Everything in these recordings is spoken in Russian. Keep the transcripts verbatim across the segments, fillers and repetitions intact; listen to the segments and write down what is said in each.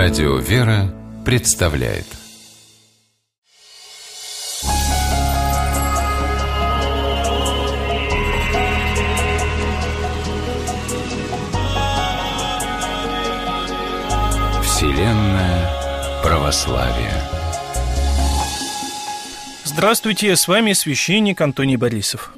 Радио «Вера» представляет Вселенная православия. Здравствуйте, с вами священник Антоний Борисов.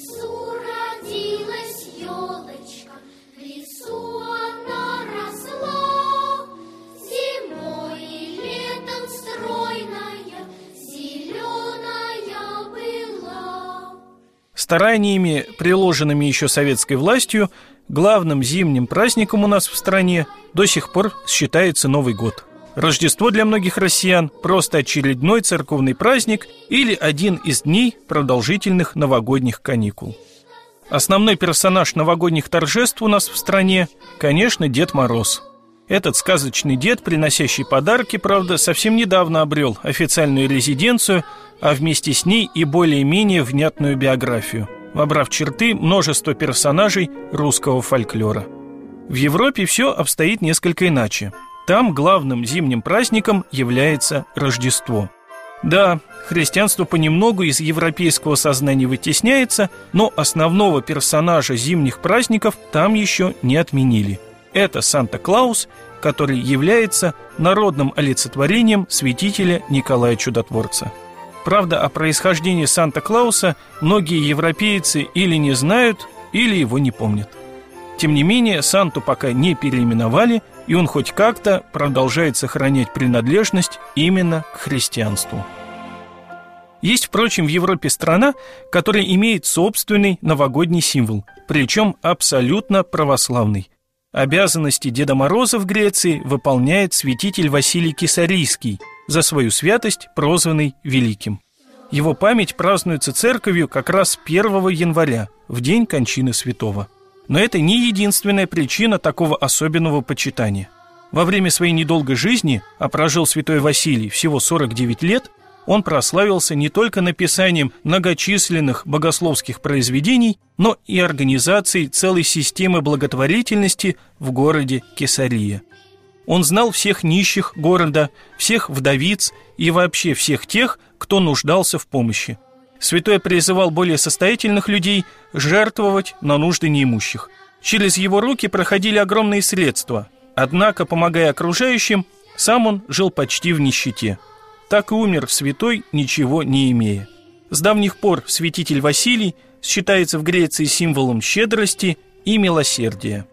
Стараниями, приложенными еще советской властью, главным зимним праздником у нас в стране до сих пор считается Новый год. Рождество для многих россиян – просто очередной церковный праздник или один из дней продолжительных новогодних каникул. Основной персонаж новогодних торжеств у нас в стране, конечно, Дед Мороз. Этот сказочный дед, приносящий подарки, правда, совсем недавно обрел официальную резиденцию, а вместе с ней и более-менее внятную биографию, вобрав черты множества персонажей русского фольклора. В Европе все обстоит несколько иначе. Там главным зимним праздником является Рождество. Да, христианство понемногу из европейского сознания вытесняется, но основного персонажа зимних праздников там еще не отменили. Это Санта-Клаус, который является народным олицетворением святителя Николая Чудотворца. Правда, о происхождении Санта-Клауса многие европейцы или не знают, или его не помнят. Тем не менее, Санту пока не переименовали, и он хоть как-то продолжает сохранять принадлежность именно к христианству. Есть, впрочем, в Европе страна, которая имеет собственный новогодний символ, причем абсолютно православный. Обязанности Деда Мороза в Греции выполняет святитель Василий Кесарийский, за свою святость прозванный Великим. Его память празднуется церковью как раз первого января, в день кончины святого. Но это не единственная причина такого особенного почитания. Во время своей недолгой жизни, а прожил святой Василий всего сорок девять лет, он прославился не только написанием многочисленных богословских произведений, но и организацией целой системы благотворительности в городе Кесария. Он знал всех нищих города, всех вдовиц и вообще всех тех, кто нуждался в помощи. Святой призывал более состоятельных людей жертвовать на нужды неимущих. Через его руки проходили огромные средства, однако, помогая окружающим, сам он жил почти в нищете. Так и умер святой, ничего не имея. С давних пор святитель Василий считается в Греции символом щедрости и милосердия.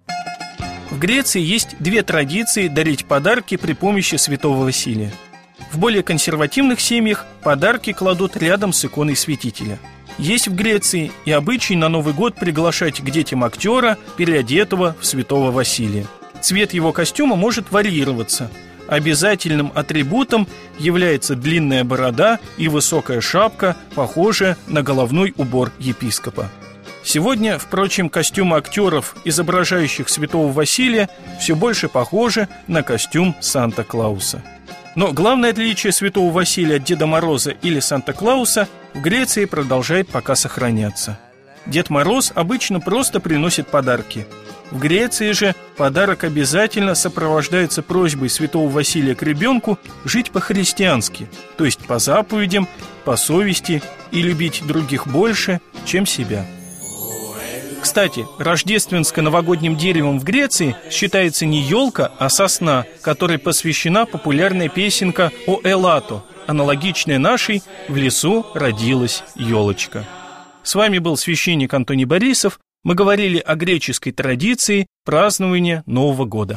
В Греции есть две традиции дарить подарки при помощи святого Василия. В более консервативных семьях подарки кладут рядом с иконой святителя. Есть в Греции и обычай на Новый год приглашать к детям актера, переодетого в святого Василия. Цвет его костюма может варьироваться. Обязательным атрибутом является длинная борода и высокая шапка, похожая на головной убор епископа. Сегодня, впрочем, костюмы актеров, изображающих святого Василия, все больше похожи на костюм Санта-Клауса. Но главное отличие святого Василия от Деда Мороза или Санта-Клауса в Греции продолжает пока сохраняться. Дед Мороз обычно просто приносит подарки. В Греции же подарок обязательно сопровождается просьбой святого Василия к ребенку жить по-христиански, то есть по заповедям, по совести и любить других больше, чем себя. Кстати, рождественско-новогодним деревом в Греции считается не елка, а сосна, которой посвящена популярная песенка «О Элато», аналогичная нашей «В лесу родилась елочка». С вами был священник Антоний Борисов. Мы говорили о греческой традиции празднования Нового года.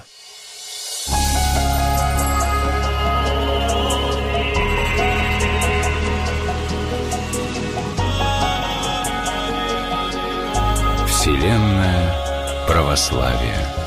Вселенная православия.